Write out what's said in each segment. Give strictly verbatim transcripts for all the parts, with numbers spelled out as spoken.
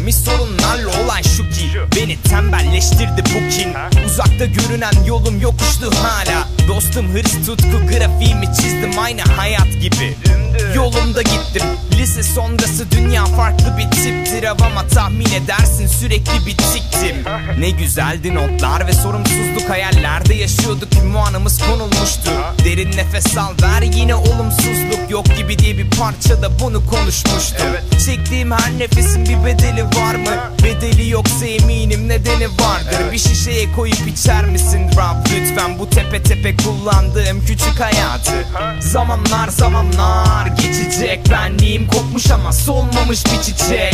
Gelmiş sorunlarla olan şu ki beni tembelleştirdi bu kin. Uzakta görünen yolum yokuştu hala. Dostum hırs tutku grafiğimi çizdim aynı hayat gibi. Yolumda gittim. Lise sonrası dünya farklı bir tiptir ama tahmin edersin sürekli bitiktim. Ne güzeldi notlar ve sorumsuzluk, hayallerde yaşıyorduk, ünvanımız konulmuştu. Derin nefes al ver, yine olumsuzluk yok gibi diye bir parçada bunu konuşmuştum. Çektiğim her nefesin bir bedeli var mı? Bedeli yoksa eminim nedeni vardır. Bir şişeye koyup içer misin rap lütfen, bu tepe tepe kullandığım küçük hayatı. Zamanlar zamanlar geçecek, benliğim kopmuş ama solmamış bir çiçek.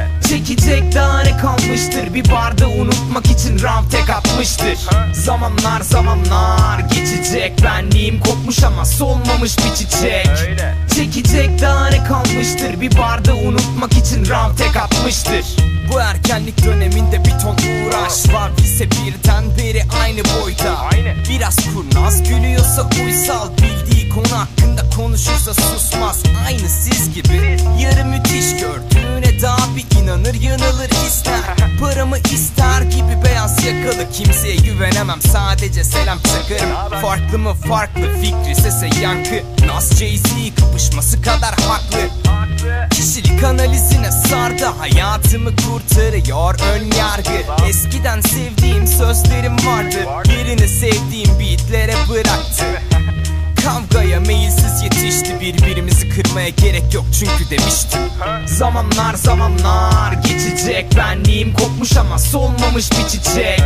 Çekecek daha ne kalmıştır, bir barda unutmak için ram tek atmıştır. Zamanlar zamanlar geçecek, benliğim kopmuş ama solmamış bir çiçek. Çekecek daha ne kalmıştır, bir barda unutmak için ram tek atmıştır. Bu erkenlik döneminde bir ton uğraş var, lise birden beri aynı boyda. Biraz kurnaz gülüyorsa uysal, bildiği konu hakkında konuşursa susmaz. Aynı siz gibi yarı müthiş gördüğüne daha bir inanır, yanılır ister. Paramı ister gibi beyaz yakalı, kimseye güvenemem, sadece selam takarım. Farklı mı farklı, fikri sese yankı, Nas Jay-Z kapışması kadar haklı. Kişilik analizine sardı, hayatımı kurtarıyor ön yargı. Eskiden sevdiğim sözlerim vardı, yerini sevdiğim beatlere bıraktı. Kavgaya meyilsiz yetişti, birbirimizi kırmaya gerek yok çünkü demiştim. Zamanlar zamanlar geçecek, benliğim kopmuş ama solmamış bir çiçek.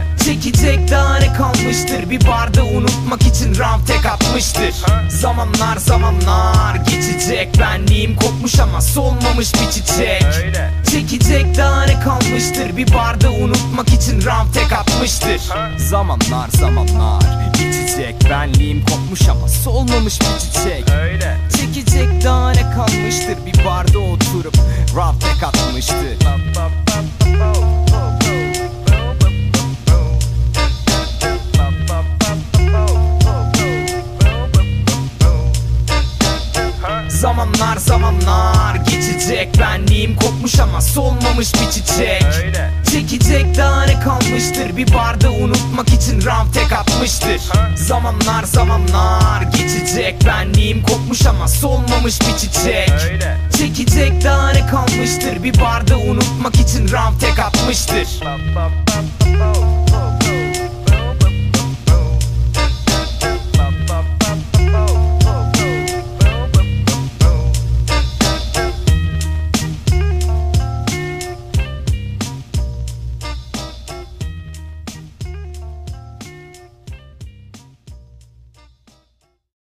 Çekecek daha ne kalmıştır, bir barda unutmak için ram tek atmıştır. Zamanlar zamanlar geçecek, benliğim kopmuş ama solmamış bir çiçek. Çekecek daha ne kalmıştır, bir barda unutmak için ram tek atmıştır. Zamanlar zamanlar geçecek, benliğim kopmuş ama solmamış bir çiçek. Çekecek daha ne kalmıştır, bir barda oturup ram tek atmıştır. Zamanlar zamanlar geçecek, benliğim kopmuş ama solmamış bir çiçek. Çekecek daha ne kalmıştır, bir barda unutmak için ram tek atmıştır. Zamanlar zamanlar geçecek, benliğim kopmuş ama solmamış bir çiçek. Çekecek daha ne kalmıştır, bir barda unutmak için ram tek atmıştır.